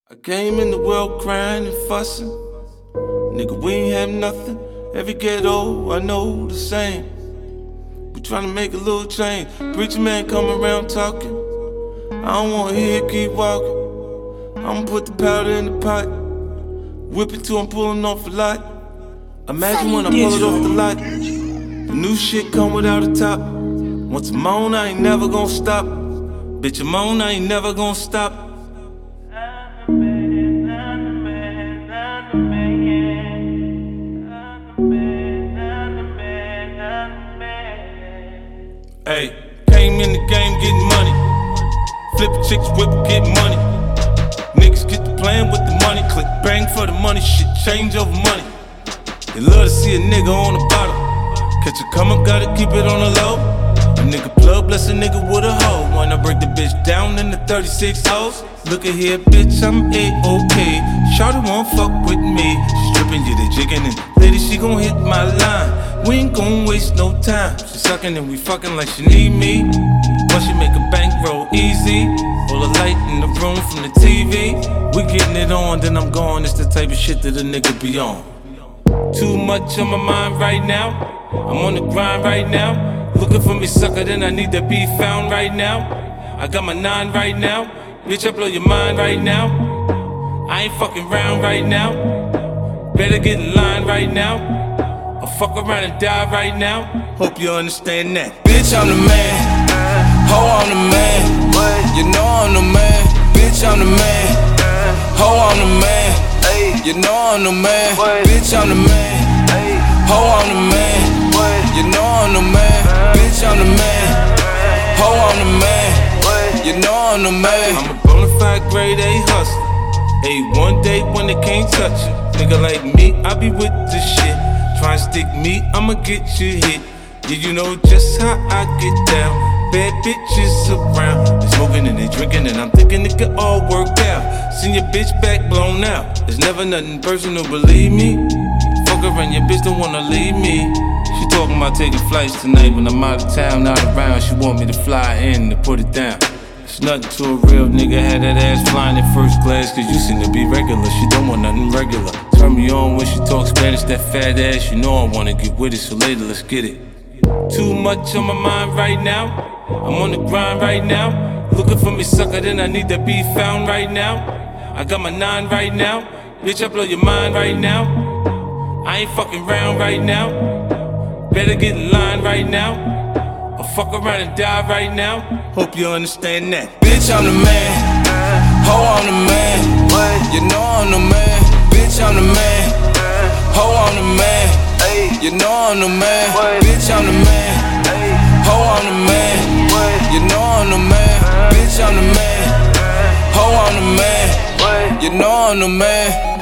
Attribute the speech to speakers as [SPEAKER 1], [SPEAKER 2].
[SPEAKER 1] I came in the world crying and fussing. Nigga, we ain't have nothing. Every ghetto, I know the same. We tryna make a little change. Preacher man come around talking. I don't wanna hear it, keep walking. I'ma put the powder in the pot. Whip it till I'm pulling off a lot. Imagine when I pull it off the lot. The new shit come without a top. Once I'm on, I ain't never gonna stop. Bitch, I'm on, I ain't never gonna stop. Hey, came in the game getting money. Flippin' chicks, whip, get money. Niggas get to playin' with the money. Click bang for the money, shit change over money. They love to see a nigga on the bottom. Catch a come up, gotta keep it on the low. A nigga plug, bless a nigga with a hoe. Wanna break the bitch down in the 36 hoes. Look at here, bitch, I'm A-OK. Shawty won't fuck with me. She strippin' you, they jiggin' and lady, she gon' hit my line. We ain't gon' waste no time. She suckin' and we fuckin' like she need me. But she make a bankroll easy. All the light in the room from the TV. We getting it on, then I'm gone. It's the type of shit that a nigga be on. Too much on my mind right now. I'm on the grind right now. Looking for me, sucker, then I need to be found right now. I got my 9 right now. Bitch, I blow your mind right now. I ain't fucking round right now. Better get in line right now. I'll fuck around and die right now. Hope you understand that.
[SPEAKER 2] Bitch, I'm the man. Ho, I'm the man. You know I'm the man. Bitch, I'm the man. Ho, I'm the man. You know I'm the man. Bitch, I'm the man. Ho, I'm the man. You know I'm the man. Bitch, I'm the man. Ho, I'm the man. You know I'm the man.
[SPEAKER 1] I'm a bonafide grade A hustler. Hey, one day when they can't touch it. Nigga like me, I be with the shit. Try and stick me, I'ma get you hit. Yeah, you know just how I get down. Bad bitches around. They smoking and they drinking and I'm thinking it could all work out. Seen your bitch back blown out. There's never nothing personal, believe me. Fuck her and your bitch don't wanna leave me. She talking about taking flights tonight when I'm out of town, not around. She want me to fly in to put it down. It's nothing to a real nigga, had that ass flying in first class. Cause you seem to be regular, she don't want nothing regular. Turn me on when she talks Spanish, that fat ass. You know I wanna get with it, so later let's get it. Too much on my mind right now. I'm on the grind right now. Looking for me, sucker, then I need to be found right now. I got my 9 right now. Bitch, I blow your mind right now. I ain't fucking round right now. Better get in line right now. I'll fuck around and die right now. Hope you understand that.
[SPEAKER 2] Bitch, I'm the man. Ho, I'm the man. You know I'm the man. Bitch, I'm the man. Ho, I'm the man. You know I'm the man. Bitch, I'm the man. Ho, I'm the man. You know I'm the man. Bitch, I'm the man. Ho, I'm the man. You know I'm the man.